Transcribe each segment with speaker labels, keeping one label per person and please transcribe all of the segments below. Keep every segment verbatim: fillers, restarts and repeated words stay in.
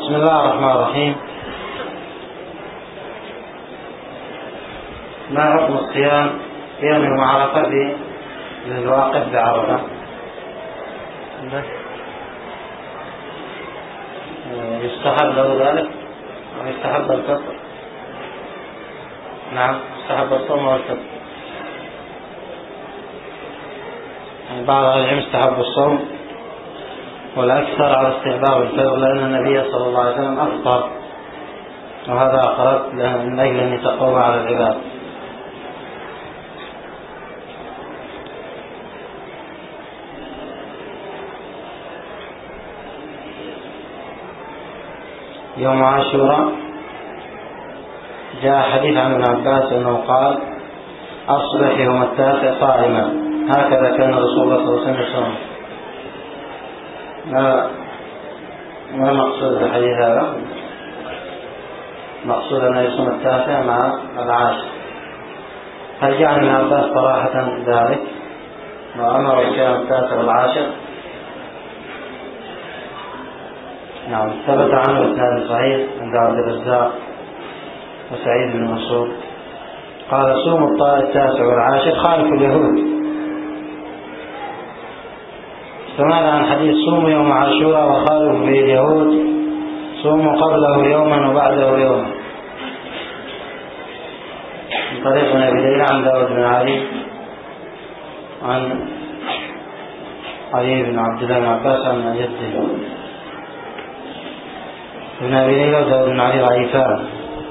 Speaker 1: بسم الله الرحمن الرحيم. ما حكم الصيام يوم يوم عرفة للواقف بعرفة؟ يستحب له ذلك ويستحب الفطر؟ نعم يستحب الصوم والفطر. يعني بعض أهل العلم استحب الصوم والأكثر على استحباب الفطر، لأن النبي صلى الله عليه وسلم أفطر، وهذا أقرب من أجل أن يتقوى على العباد. يوم عاشوراء جاء حديث عن ابن عباس أنه قال: أصبح يوم التاسع صائما، هكذا كان رسول الله صلى الله عليه وسلم يصوم. ما ما مقصود الحديث هذا؟ مقصود أن يصوم التاسع مع العاشر. هل جاء ابن عباس صراحة ذلك وأمر بصيام التاسع والعاشر؟ نعم، ثبت عنه إسناد صحيح عند عبد الرزاق وسعيد بن منصور قال: صوموا التاسع والعاشر خالف اليهود. سمعنا عن حديث: صوموا يوم عاشوراء وخالفوا به اليهود، صوموا قبله يوما وبعده يوما. من طريق أبي ليلى عن داود بن علي عن علي بن عبد الله بن عباس عن جده. ابن أبي ليلى وداود بن علي ضعيفان.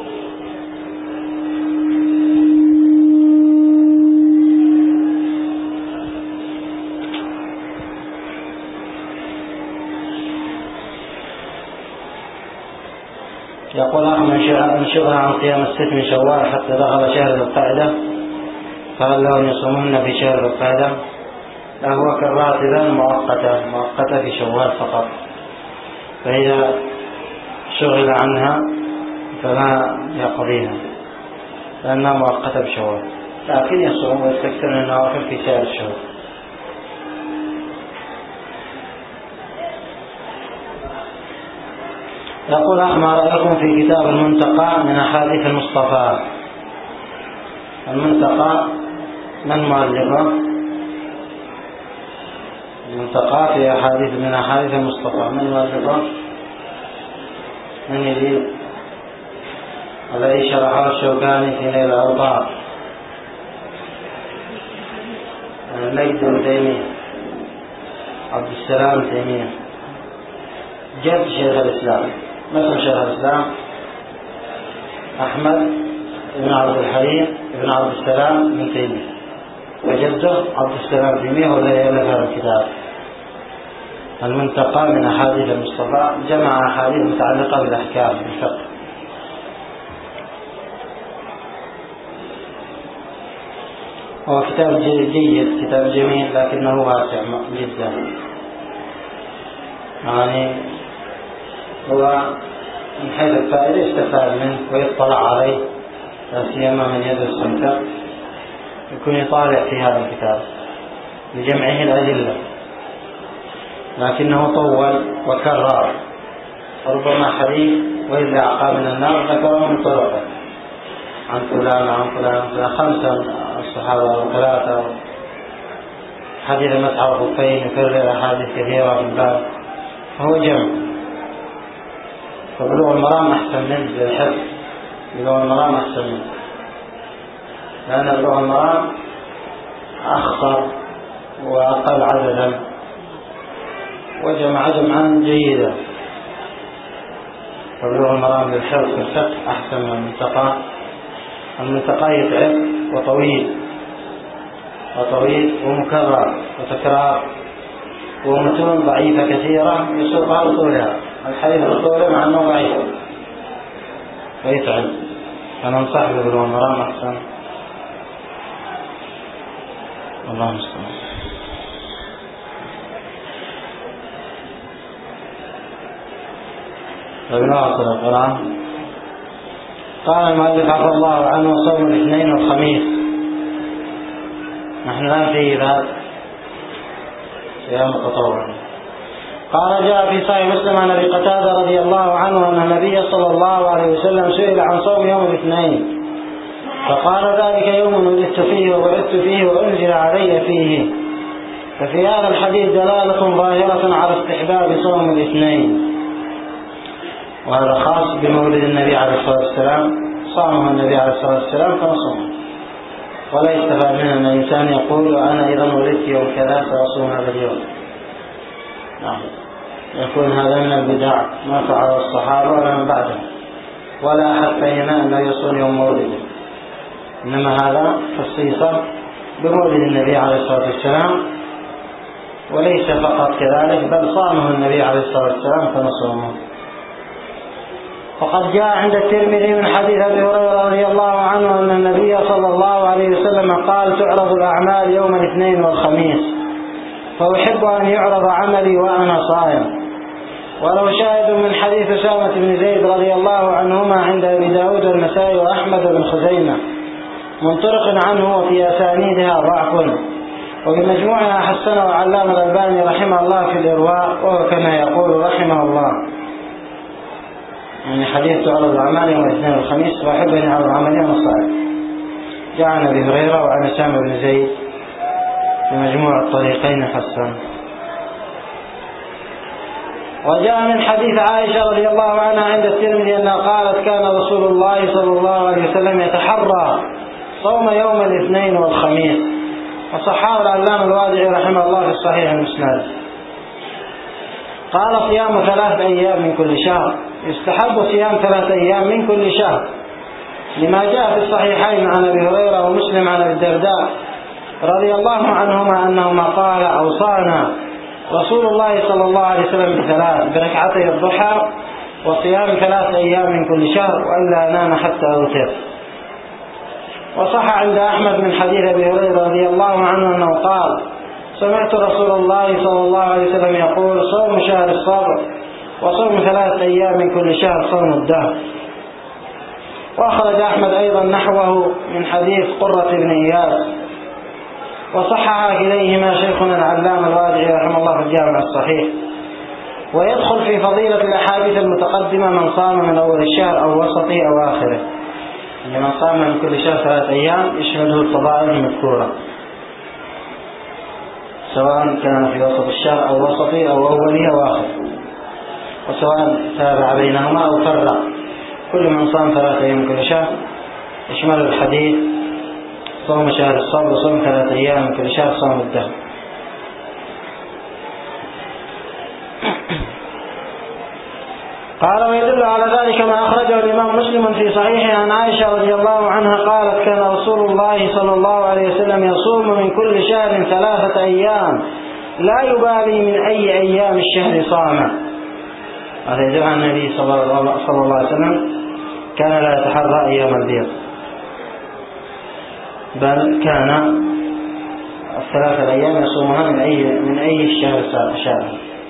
Speaker 1: يقول: أخ من شغل عن قيام الست من شوال حتى دخل شهر ذي القعدة، فهل له أن يصومهن في شهر ذي القعدة؟ لا، هو كالراتبة مؤقتة مؤقتة في شوال فقط، فإذا شغل عنها فلا يقضيها لأنها مؤقتة بشوال، لكن يصوم ويستكثر من النوافل في سائر الشهور. يقول: ما رأيكم في كتاب المنتقى من أحاديث المصطفى؟ المنتقى من مؤلفه؟ المنتقى في أحاديث من أحاديث المصطفى، من مؤلفه؟ من يجيب؟ الذي شرحه الشوكاني في نيل الأوطار، المجد بن تيمية عبد السلام تيمية، جد شيخ الإسلام. مثل شيخ الإسلام أحمد بن عبد الحليم بن عبد السلام بن تيمية، وجده عبد السلام تيمية هو الذي ألف هذا الكتاب المنتقى من أحاديث المصطفى، جمع أحاديث متعلقة بالأحكام بالفقه. هو كتاب جيد، كتاب جميل، لكنه واسع جدا. يعني هو من حيث الفائدة يستفاد منه ويطلع عليه، لا سيما من يدرس الفقه يكون يطالع في هذا الكتاب لجمعه الأدلة، لكنه طول وكرر، ربما حديث وإذا عقاب من النار ذكره من طرقه عن فلان عن فلان عن خمسة الصحابة وثلاثة. حديث مسح الخفين يكرر أحاديث كثيرة في الباب، فهو جمع. فبلوغ المرام أحسن منه للحفظ، بلوغ المرام أحسن منه لأن بلوغ المرام أخطر وأقل عددا وجمع جمعا جيدا. فبلوغ المرام للحفظ في الفقه أحسن من المنتقى. المنتقى يتعب وطويل وطويل ومكرر وتكرار ومتون ضعيفة كثيرة يصير على طولها الحديث الطولة مع أنه ضعيف ويتعب. فننصح ببلوغ المرام أحسن. الله المستعان. فبنواصل القرآن. قال المؤلف عفى الله عنه: صوم الاثنين والخميس. نحن الآن في ذات صيام التطوع. قال جاء في صحيح مسلم عن أبي قتادة رضي الله عنه أن النبي صلى الله عليه وسلم سئل عن صوم يوم الاثنين فقال ذلك يوم ولدت فيه وبعثت فيه وأنزل علي فيه. ففي هذا الحديث دلالة ظاهرة على استحباب صوم الاثنين، وهذا خاص بمولد النبي عليه الصلاة والسلام، صامه النبي عليه الصلاة والسلام فنصومه، ولا يستفاد منه أن الإنسان يقول أنا إذا ولدت يوم كذا سأصوم هذا اليوم. نعم، يكون هذا من البدع ما فعله الصحابة ولا من بعدهم، ولا أحد فهم أنه يصوم يوم مولده، إنما هذا خصيصا بمولد النبي عليه الصلاة والسلام، وليس فقط كذلك بل صامه النبي عليه الصلاة والسلام فنصومه. وقد جاء عند الترمذي من حديث أبي هريرة رضي الله عنه أن النبي صلى الله عليه وسلم قال تعرض الأعمال يوم الاثنين والخميس، فأحب أن يعرض عملي وأنا صائم. ولو شاهد من حديث أسامة بن زيد رضي الله عنهما عند أبي داود والنسائي وأحمد بن خزيمة منطلق عنه وفي أسانيدها ضعف، وبمجموعها حسنه علامة الألباني رحمه الله في الإرواء، وهو كما يقول رحمه الله يعني حديث تعرض الأعمال يوم الاثنين والخميس وأحب أن يعرض عملي وأنا صائم. جاء عن أبي هريرة وعن أسامة بن زيد في مجموع الطريقين حسن. وجاء من حديث عائشة رضي الله عنها عند الترمذي أنها قالت كان رسول الله صلى الله عليه وسلم يتحرى صوم يوم الاثنين والخميس، وصححه العلامة الوادعي رحمه الله في الصحيح المسند. قال صيام ثلاث أيام من كل شهر، يستحب صيام ثلاث أيام من كل شهر لما جاء في الصحيحين عن أبي هريرة ومسلم عن أبي الدرداء رضي الله عنهما أنهما قال أوصانا رسول الله صلى الله عليه وسلم بثلاث: بركعتي الضحى وصيام ثلاث أيام من كل شهر وإلا أنام حتى أوتر. وصح عند أحمد من حديث أبي هريرة رضي الله عنه أنه قال سمعت رسول الله صلى الله عليه وسلم يقول صوم شهر الصبر وصوم ثلاث أيام من كل شهر صوم الدهر. وأخرج أحمد أيضا نحوه من حديث قرة بن إياس، وصحح إليهما شيخنا العلامة الوادعي رحمه الله في الجامع الصحيح. ويدخل في فضيلة الأحاديث المتقدمة من صام من أول الشهر أو وسطه أو آخره، من صام من كل شهر ثلاث أيام يشمله الفضائل المذكورة، سواء كان في وسط الشهر أو وسطه أو أوله أو آخره، وسواء تابع بينهما أو فرق. كل من صام ثلاثة أيام من كل شهر يشمل الحديث صوم شهر الصبر وصوم ثلاثة أيام من كل شهر صوم الدهر. قال ويدل على ذلك ما أخرجه الإمام مسلم في صحيحه عن عائشة رضي الله عنها قالت كان رسول الله صلى الله عليه وسلم يصوم من كل شهر ثلاثة أيام لا يبالي من أي أيام الشهر صام. هذا يدل عن النبي صلى الله عليه وسلم كان لا يتحرى أيام البيض، بل كان الثلاثة الأيام يصومها من أي من أي الشهر شهر.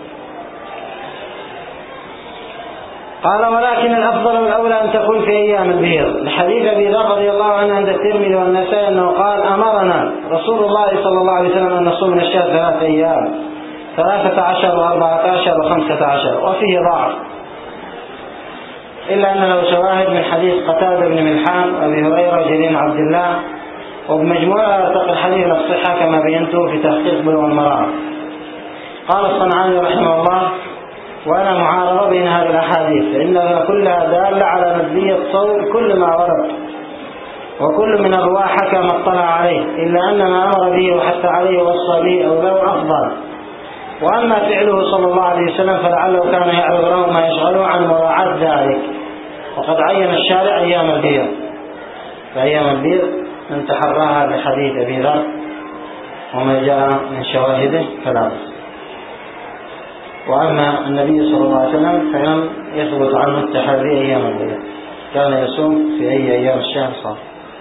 Speaker 1: قال ولكن الأفضل والأولى أن تكون في أيام البيض، لحديث أبي ذر رضي الله عنه عند الترمذي والنسائي أنه قال أمرنا رسول الله صلى الله عليه وسلم أن نصوم من الشهر ثلاثة أيام، ثلاثة عشر وأربعة عشر وخمسة عشر، وفيه ضعف، إلا أن له شواهد من حديث قتادة بن ملحان وأبي هريرة وجرير بن عبد الله، وبمجموعها يرتقي الحديث للصحة كما بينته في تحقيق بلوغ المرام. قال الصنعاني رحمه الله وأنا معارضة بين هذه الأحاديث فإنها كلها دالة على ندبية صوم كل ما ورد، وكل من الرواة حكى ما اطلع عليه، إلا أن ما أمر به وحتى عليه ووصى به أو له أفضل. وأما فعله صلى الله عليه وسلم فلعله كان يعرض له ما يشغله عن مراعاة ذلك، وقد عين الشارع أيام البيض، فأيام البيض من تحراها بحديث أبي ذر وما جاء من شواهده فلا بأس. وأما النبي صلى الله عليه وسلم فلم يثبت عنه التحري أيام البيض، كان يصوم في أي أيام الشهر صار.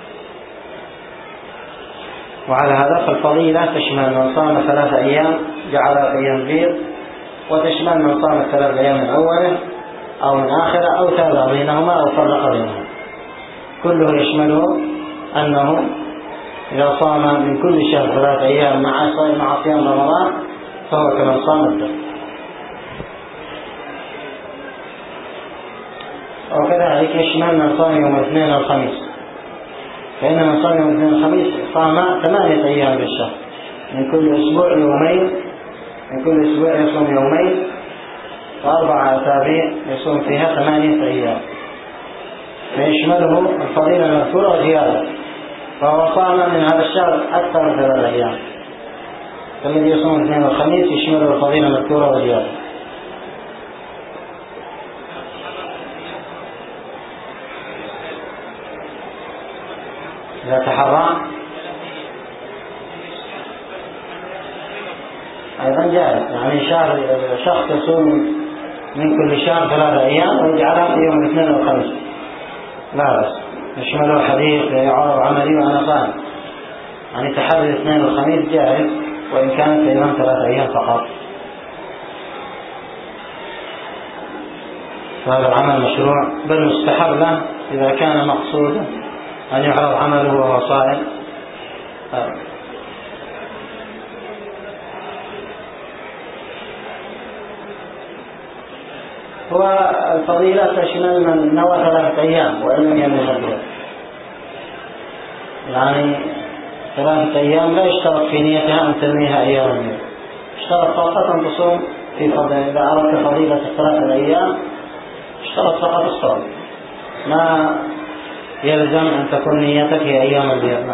Speaker 1: وعلى هذا فالفضيلة تشمل من صام ثلاثة أيام جعل أيام البيض، وتشمل من صام الثلاث أيام من أوله أو من آخره أو تابع بينهما أو فرق بينهما، كله يشمله أنه إذا صام من كل شهر ثلاثة أيام مع صيام مع صيام رمضان فهو كمن صام الدهر. وكذلك يشمل من صام يوم الاثنين والخميس، فإن من صام يوم الاثنين والخميس صام ثمانية أيام بالشهر، من كل أسبوع يومين، من كل أسبوع يصوم يومين، وأربع أسابيع يصوم فيها ثمانية أيام، فيشمله الفضيلة المذكورة وزيادة، فهو صام من هذا الشهر أكثر من ثلاثة أيام، فالذي يصوم الاثنين والخميس يشمله الفضيلة المذكورة وزيادة. إذا تحرى أيضا جائز، يعني شهر شخص يصوم من كل شهر ثلاثة أيام ويجعلها في يوم الاثنين والخميس لا بس، يشمله حديث يعرض عملي وأنا صائم، يعني تحري الاثنين والخميس جائز وإن كانت أيضا ثلاثة أيام فقط، فهذا العمل مشروع بل مستحب له إذا كان مقصودا أن يعرض عمله وهو صائم. والفضيلة تشمل من نوى ثلاثة أيام وإن لم ينوي الظهر، يعني ثلاثة أيام لا يشترط في نيتها أن تنويها أيام اليوم، اشترط فقط أن تصوم في فضيلة. إذا أردت فضيلة الثلاثة الأيام اشترط فقط الصوم، ما يلزم أن تكون نيتك هي أيام البيض.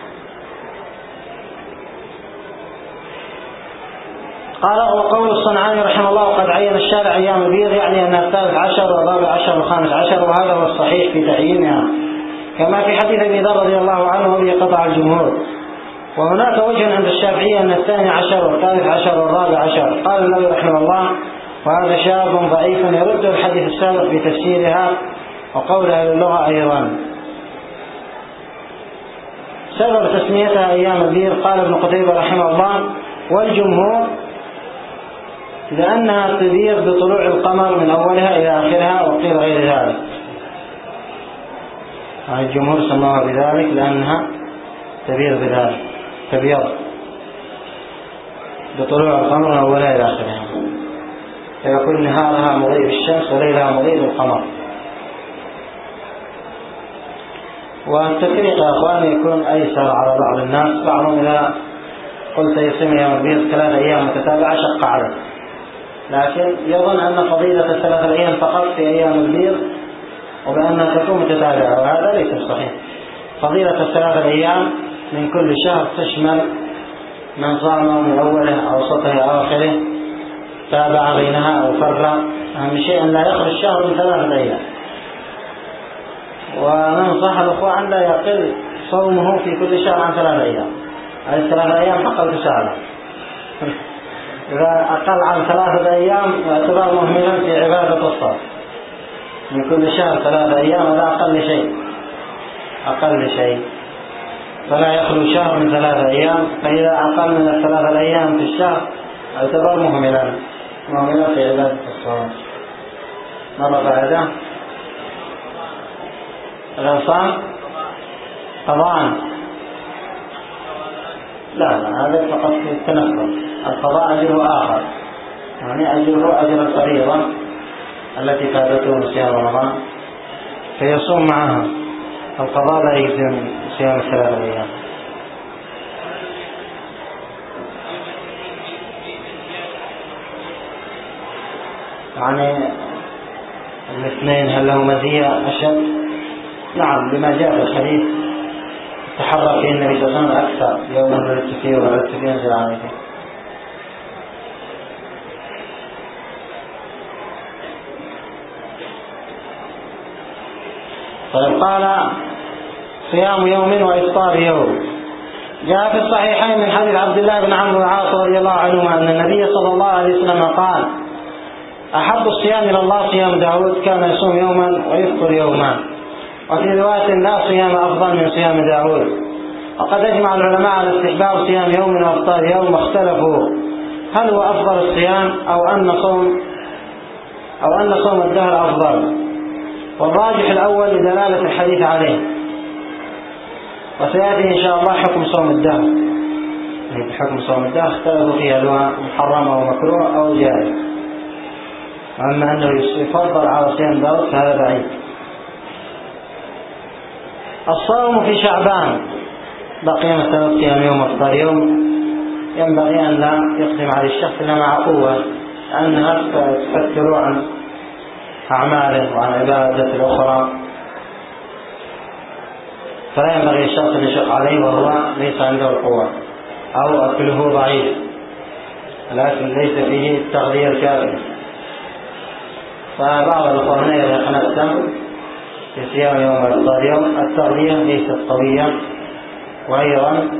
Speaker 1: قال وقول الصنعاني رحمه الله قد عين الشارع أيام البيض، يعني أنها الثالث عشر والرابع عشر والخامس عشر، وهذا هو الصحيح في تعيينها، كما في حديث أبي ذر رضي الله عنه وبه قطع الجمهور. وهناك وجه عند الشافعية أن الثاني عشر والثالث عشر والرابع عشر. قال النووي رحمه الله وهذا شاذ ضعيف يرد الحديث السابق بتفسيرها وقول أهل اللغة أيضا. سبب تسميتها أيام البيض قال ابن قتيبة رحمه الله والجمهور لأنها تبيض بطلوع القمر من أولها إلى آخرها، وقيل غير ذلك، يعني الجمهور سموها بذلك لأنها تبيض بذلك، تبيض بطلوع القمر من أولها إلى آخرها، فيكون نهارها مضيء بالشمس وليلها مضيء بالقمر. والتفريق يا أخواني يكون أيسر على بعض الناس، بعضهم إذا قلت يصوم أيام البيض ثلاثة أيام متتابعة شق عليه، لكن يظن أن فضيلة الثلاثة الأيام فقط في أيام البيض وبأنها تكون متتابعة، وهذا ليس صحيح. فضيلة الثلاثة الأيام من كل شهر تشمل من صام من أوله أو وسطه أو آخره، تابع بينها أو فرق، أهم شيء أن لا يخرج الشهر من ثلاثة أيام. وننصح الأخوة أن لا يقل صومه في كل شهر عن ثلاثة أيام، هذه الثلاثة أيام حق التساهل، إذا أقل عن ثلاثة أيام يعتبر مهملا في عبادة الصوم. من كل شهر ثلاثة أيام ولا أقل شيء، أقل شيء فلا يخلو شهر من ثلاثة أيام، فإذا أقل من الثلاثة الأيام في الشهر يعتبر مهملا مهملا في عبادة الصوم. مرة بعد الإنسان قضاء لا لا هذا فقط في التنفل، القضاء أجره آخر، يعني أجره أجر الفريضة التي فاتته من صيام رمضان فيصوم معها، القضاء لا يلزم صيام الثلاثة أيام. يعني الاثنين هل له مزية أشد؟ نعم، لما جاء في الحديث تحرك فيه النبي صلى الله عليه وسلم أكثر، يوم ولدت فيه وولدت فيه ينزل عليه. طيب قال صيام يوم وإفطار يوم. جاء في الصحيحين من حديث عبد الله بن عمرو بن العاص رضي الله عنهما أن النبي صلى الله عليه وسلم قال أحب الصيام إلى الله صيام داود كان يصوم يوما ويفطر يوما، وفي رواية لا صيام أفضل من صيام داود. وقد أجمع العلماء على استحباب صيام يوم وإفطار يوم، واختلفوا هل هو أفضل الصيام أو أن صوم أو أن صوم الدهر أفضل، والراجح الأول لدلالة الحديث عليه، وسيأتي إن شاء الله حكم صوم الدهر. حكم صوم الدهر اختلفوا فيها هل محرم أو مكروه أو جائز، أما أنه يفضل على صيام داود فهذا بعيد. الصوم في شعبان بقي مثلا صيام يوم أفطر يوم، ينبغي أن لا يقدم على الشخص إلا مع قوة، لأنها تفتر عن أعماله وعن عبادة الأخرى، فلا ينبغي الشخص أن يشق عليه وهو ليس عنده القوة أو أكله ضعيف، الأكل ليس فيه التغذية الكافية. فبعض الأخوة هنا يرهقون الدم في صيام يوم وإفطار يوم، التغذية ليست قوية، وأيضا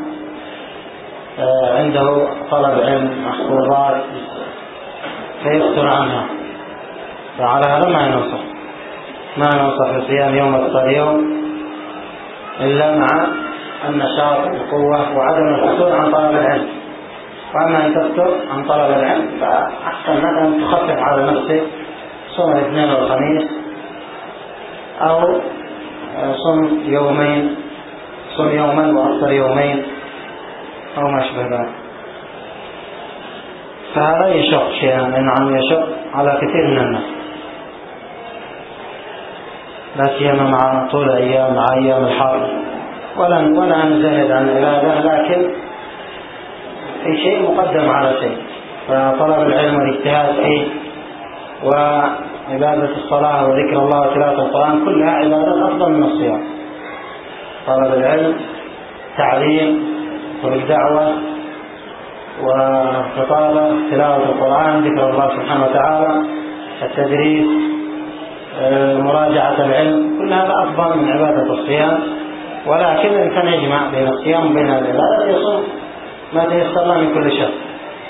Speaker 1: عنده طلب علم محفوظات فيفتر عنها، فعلى هذا ما ينصح ما ننصح بصيام يوم وإفطار يوم إلا مع النشاط والقوة وعدم الفتور عن طلب العلم. وأما أن تفتر عن طلب العلم فأحسن لك أن تخفف على نفسك، صوم الاثنين والخميس أو صوم يومين، صوم يوما وأفطر يومين أو ما أشبه ذلك. فهذا يشق شيئا، لأنه يشق على كثير من الناس، لا سيما مع طول الأيام مع أيام الحر. ولا ولا نزهد عن العبادة، لكن في شيء مقدم على شيء، فطلب العلم والاجتهاد فيه وعبادة الصلاة وذكر الله وتلاوة القرآن كلها عبادات أفضل من الصيام. طلب العلم، تعليم والدعوة وخطابة، تلاوة القرآن، ذكر الله سبحانه وتعالى، التدريس، مراجعة العلم، كل هذا أفضل من عبادة الصيام. ولكن الإنسان يجمع بين الصيام وبين العبادة، يصوم ما تيسر له من كل شيء،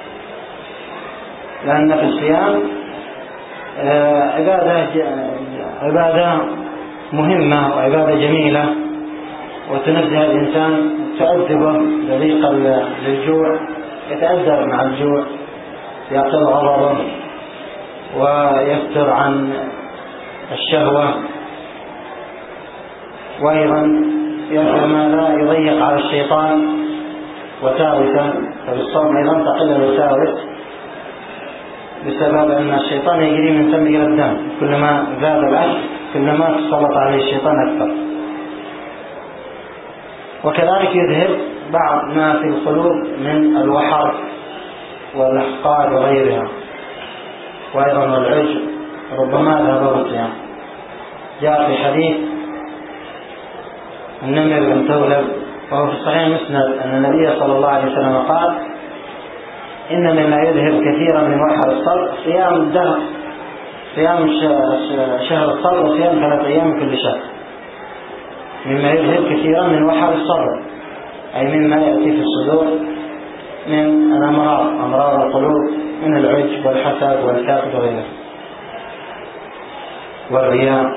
Speaker 1: لأن في الصيام عبادة عبادة مهمة وعبادة جميلة، وتنزه الإنسان، تؤدبه لضيق للجوع، يتأدب مع الجوع، يقل غضبه ويفتر عن الشهوة، وأيضا ماذا يضيق على الشيطان وساوسا. فبالصوم أيضا تقل الوساوس، بسبب أن الشيطان يجري من فم إلى الدم، كلما زاد الأكل كلما تسلط عليه الشيطان أكثر. وكذلك يذهب بعض ما في القلوب من الوحر والأحقاد وغيرها، وأيضا العجب ربما ذهب بالصيام. جاء في حديث النمر بن ثولب وهو في صحيح مسند أن النبي صلى الله عليه وسلم قال: إن مما يذهب كثيرا من وحر الصبر صيام الدهر، صيام شهر الصبر وصيام ثلاث أيام كل شهر. مما يذهب كثيرا من وحر الصبر أي مما يأتي في الصدور من الأمراض، أمراض القلوب، من العجب والحسد والكبر وغيره والرياء.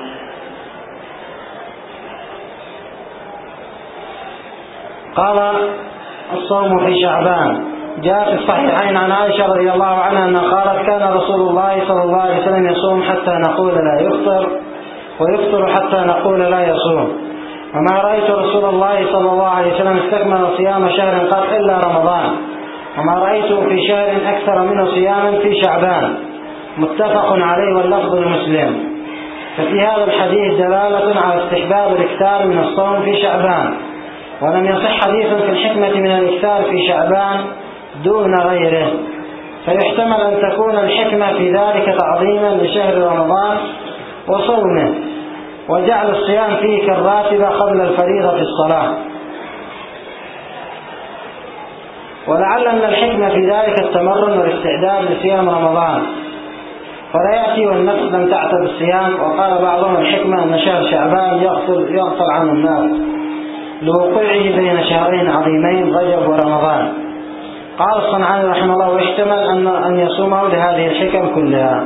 Speaker 1: قال: الصوم في شعبان. جاء في الصحيحين عن عائشة رضي الله عنها أنها قالت: كان رسول الله صلى الله عليه وسلم يصوم حتى نقول لا يفطر، ويفطر حتى نقول لا يصوم، وما رأيت رسول الله صلى الله عليه وسلم استكمل صيام شهر قط إلا رمضان، وما رأيته في شهر أكثر منه صياما في شعبان. متفق عليه واللفظ لمسلم. ففي هذا الحديث دلالة على استحباب الإكثار من الصوم في شعبان، ولم يصح حديث في الحكمة من الإكثار في شعبان دون غيره، فيحتمل أن تكون الحكمة في ذلك تعظيما لشهر رمضان وصومه، وجعل الصيام فيه كالراتبة قبل الفريضة في الصلاة. ولعل أن الحكمة في ذلك التمرن والاستعداد لصيام رمضان، فلا يأتي والنفس لم تعتد الصيام. وقال بعضهم الحكمة أن شهر شعبان يغفل, يغفل عنه الناس لوقوعه بين شهرين عظيمين رجب ورمضان. قال الصنعاني رحمه الله: ويحتمل أن أن يصومه لهذه الحكم كلها.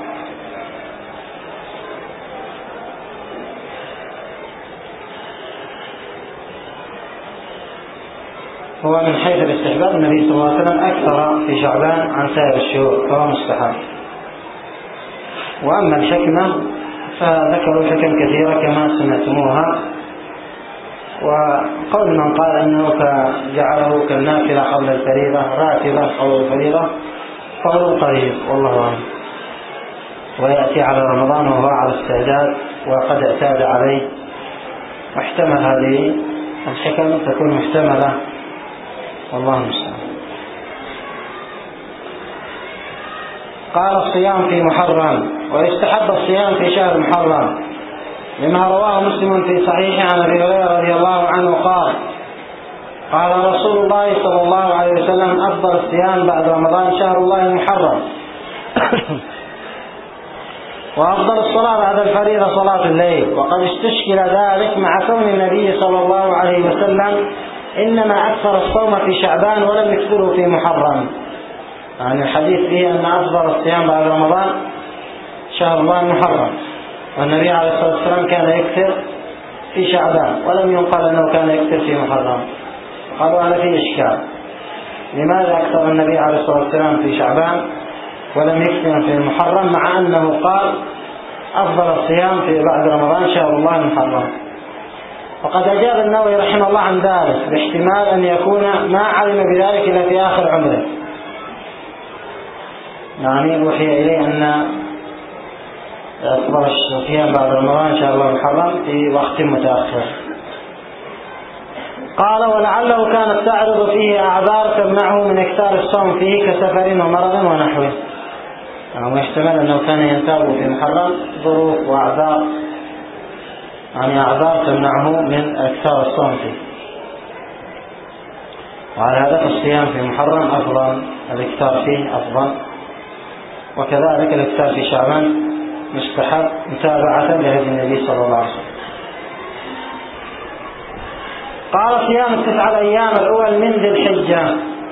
Speaker 1: هو من حيث الاستحباب النبي صلى الله عليه وسلم أكثر في شعبان عن سائر الشهور، فهو مستحب. وأما الحكمة فذكروا حكم كثيرة كما سمعتموها، وقول من قال أنه جعله كالنافلة قبل الفريضة، راتبة قبل الفريضة، قول قريب والله أعلم. ويأتي على رمضان وهو على استعداد وقد اعتاد عليه، واحتمل هذه الحكم تكون محتملة، والله المستعان. قال الصيام في محرم، ويستحب الصيام في شهر محرم لما رواه مسلم في صحيحه عن أبي هريرة رضي الله عنه قال قال رسول الله صلى الله عليه وسلم: أفضل الصيام بعد رمضان شهر الله المحرم، وأفضل الصلاة بعد الفريضة صلاة الليل. وقد استشكل ذلك مع كون النبي صلى الله عليه وسلم إنما أكثر الصوم في شعبان ولم يكثره في محرم. يعني الحديث فيه أن أفضل الصيام بعد رمضان شهر الله المحرم، والنبي عليه الصلاة والسلام كان يكثر في شعبان ولم ينقل أنه كان يكثر في محرم. قالوا هذا فيه إشكال، لماذا أكثر النبي عليه الصلاة والسلام في شعبان ولم يكثر في المحرم، مع أنه قال أفضل الصيام في بعد رمضان شهر الله المحرم؟ وقد أجاب النووي رحمه الله عن ذلك باحتمال أن يكون ما علم بذلك إلا في آخر عمره، يعني وحي إليه أن أفضل الصيام بعد رمضان شهر الله المحرم في وقت متأخر. قال: ولعله كانت تعرض فيه أعذار تمنعه من إكثار الصوم فيه كسفر ومرض ونحوه، يعني يحتمل أنه كان ينتاب في محرم ظروف وأعذار، يعني أعذار تمنعه من إكثار الصوم فيه. وعلى هذا الصيام في محرم أفضل، الإكثار فيه أفضل، وكذلك الإكثار في شعبان مستحب متابعة لهدي النبي صلى الله عليه وسلم. قال: صيام التسعة الأيام الأول من ذي الحجة.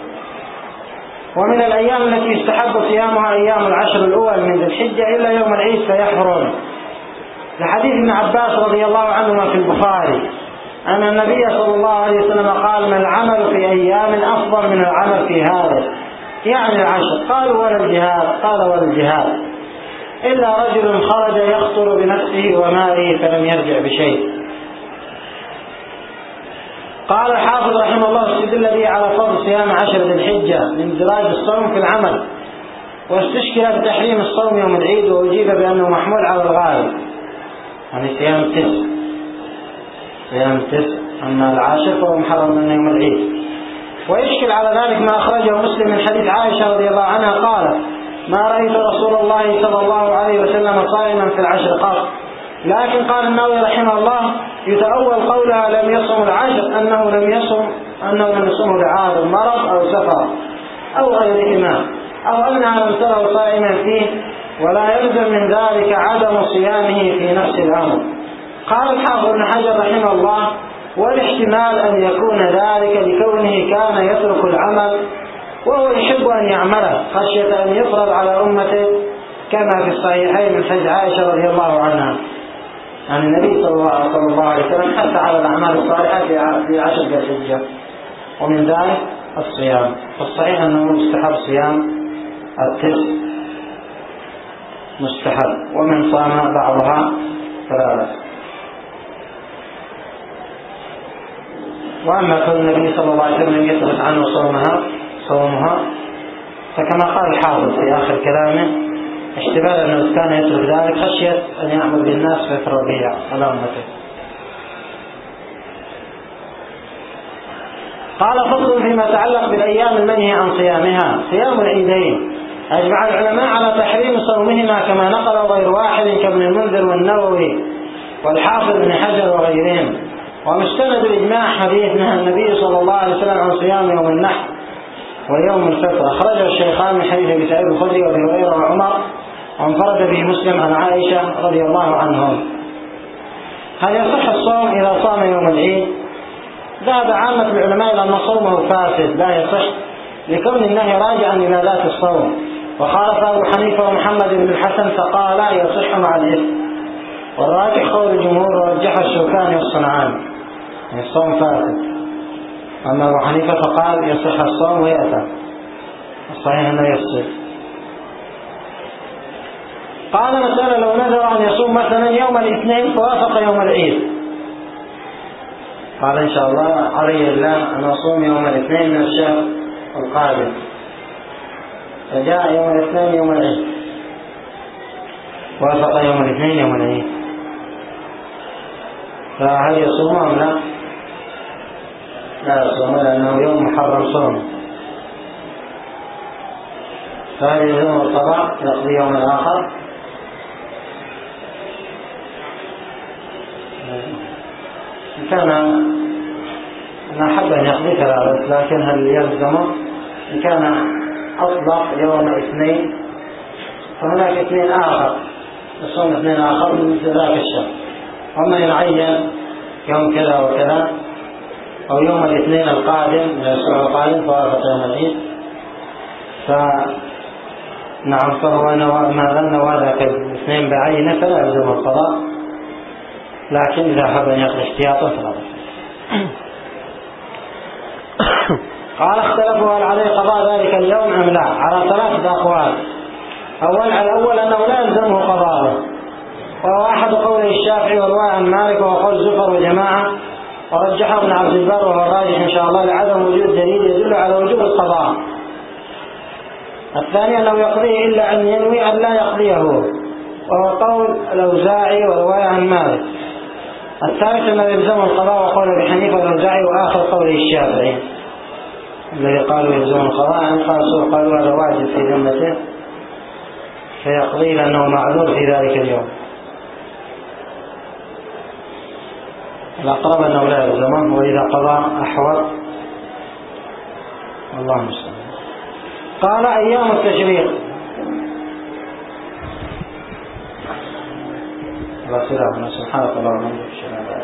Speaker 1: ومن الأيام التي يستحب صيامها أيام العشر الأول من ذي الحجة إلا يوم العيد فيحرم، لحديث ابن عباس رضي الله عنهما في البخاري أن النبي صلى الله عليه وسلم قال: ما العمل في أيام أفضل من العمل في هذا، يعني العشر. قالوا: ولا الجهاد؟ قال: ولا الجهاد، إلا رجل خرج يخطر بنفسه وماله فلم يرجع بشيء. قال الحافظ رحمه الله: استدل به على فضل صيام عشر ذي الحجة من اندراج الصوم في العمل، واستشكل بتحريم الصوم يوم العيد، وأجيب بأنه محمول على الغالب، يعني صيام التسع صيام التسع أما العاشر فهو محرم من يوم العيد. ويشكل على ذلك ما أخرجه مسلم من حديث عائشة رضي الله عنها قالت: ما رأيت رسول الله صلى الله عليه وسلم صائما في العشر قط. لكن قال النووي رحمه الله: يتأول قولها لم يصم العشر أنه لم يصم أنه لم يصمه لعاذ مرض أو سفر أو غيرهما، أو أنها لم تره صائما فيه، ولا يلزم من ذلك عدم صيامه في نفس الأمر. قال الحافظ ابن حجر رحمه الله: والاحتمال أن يكون ذلك لكونه كان يترك العمل وهو يحب أن يعمله خشية أن يفرض على أمته، كما في الصحيحين من حديث عائشة رضي الله عنها عن النبي صلى الله عليه وسلم حتى على الأعمال الصالحة في عشر ذي الحجة، ومن ذلك الصيام. فالصحيح أنه مستحب صيام التسع، مستحب، ومن صام بعضها فلا بأس. وأما كون النبي صلى الله عليه وسلم يثبت عنه صومها صومها فكما قال الحافظ في آخر كلامه: احتمال أنه كان يترك ذلك خشية أن يعمل بالناس فيفرض به على أمته. قال: فصل فيما يتعلق بالأيام المنهي عن صيامها. صيام العيدين أجمع العلماء على تحريم صومهما كما نقل غير واحد كابن المنذر والنووي والحافظ بن حجر وغيرهم. ومستند الإجماع حديث نهى النبي صلى الله عليه وسلم عن صيام يوم النحر ويوم الفطر، أخرجه الشيخان من حديث أبي سعيد الخدري وأبي هريرة وعمر، وانفرد به مسلم عن عائشة رضي الله عنهم. هل يصح الصوم إذا صام يوم العيد؟ ذهب عامة العلماء إلى أن صومه فاسد لا يصح، لكون النهي راجعا إلى ذات الصوم. وخالف أبو حنيفة ومحمد بن الحسن فقال يصح مع الإثم، والراجح قول الجمهور ورجح الشوكاني والصنعاني، يعني الصوم فاسد. أما أبو حنيفة فقال يصح الصوم ويأثم، الصحيح أنه يفسد. قال: مسألة لو نذر أن يصوم مثلا يوم الاثنين فوافق يوم العيد، قال إن شاء الله علي الله أن أصوم يوم الاثنين من الشهر القادم، فجاء يوم الاثنين يوم العيد، وافق يوم الاثنين يوم العيد، فهل يصوم أم لا؟ لا يصوم لأنه يوم محرم صوم. فهل يلزمه القضاء يقضي يوم آخر؟ إن كان أنا أحب أن يقضي ثلاثة، لكن هل يلزمه؟ إن كان أطلق يوم اثنين فهناك اثنين آخر يصوم اثنين آخر من ذاك الشهر. أما يعين يوم كذا وكذا أو يوم الاثنين القادم من الأسبوع القادم فوافق يوم العيد فنعم فهو ما ظن وذاك الاثنين بعينه فلا يلزم القضاء، لكن إذا حب أن يقضي احتياطا فلا. قال اختلفوا هل عليه قضاء ذلك اليوم أم لا، على ثلاثة أقوال. أول على الأول أنه لا يلزمه قضاءه، وهو أحد قولي الشافعي والرواية عن مالك وهو قول زفر وجماعة، ورجحه ابن عبد البر وهو الراجح إن شاء الله لعدم وجود دليل يدل على وجوب القضاء. الثاني أنه يقضيه إلا أن ينوي أن لا يقضيه، وهو قول الأوزاعي ورواية عن مالك. الثالث أنه يلزم القضاء وقول أبي حنيفة والأوزاعي وآخر قوله الشافعي الذي قالوا يلزم القضاء، أن قالوا قالوا هذا واجب في ذمته فيقضي لأنه معذور في ذلك اليوم. الأقرب أنه لا يلزمه، وإذا قضى أحوط. الله المستعان. قال أيام التشريق. الله سبحانه وتعالى. سبحانك اللهم وبحمدك.